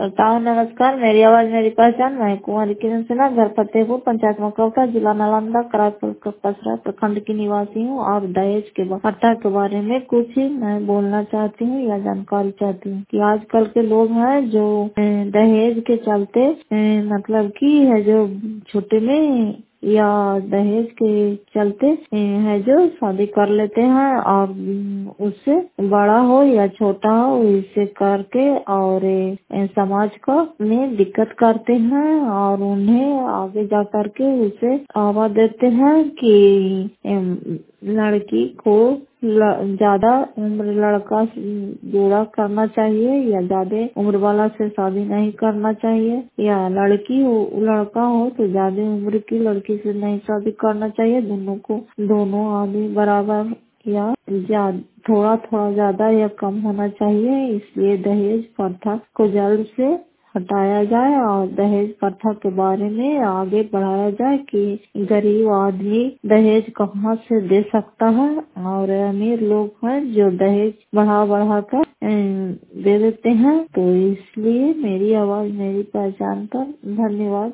श्रोताओं नमस्कार। मेरी आवाज मेरी पहचान। मैं कुंवारी किरण सिन्हा, घर फतेहपुर, पंचायत मकौटा, जिला नालंदा, करायपुर पसरा प्रखंड की निवासी हूँ और दहेज के प्रथा के बारे में कुछ ही मैं बोलना चाहती हूँ या जानकारी चाहती हूँ कि आजकल के लोग हैं जो दहेज के चलते मतलब की है जो छोटे में या दहेज के चलते है जो शादी कर लेते हैं और उससे बड़ा हो या छोटा हो इसे करके और समाज को में दिक्कत करते हैं और उन्हें आगे जा करके उसे आवाज देते हैं कि लड़की को ज्यादा उम्र लड़का जोड़ा करना चाहिए या ज्यादा उम्र वाला से शादी नहीं करना चाहिए, या लड़की हो लड़का हो तो ज्यादा उम्र की लड़की से नहीं शादी करना चाहिए। दोनों आदमी बराबर या थोड़ा थोड़ा ज्यादा या कम होना चाहिए। इसलिए दहेज प्रथा को जल्द से हटाया जाए और दहेज प्रथा के बारे में आगे बढ़ाया जाए कि गरीब आदमी दहेज कहाँ से दे सकता है और अमीर लोग हैं जो दहेज बढ़ा कर दे देते हैं। तो इसलिए मेरी आवाज मेरी पहचान पर धन्यवाद।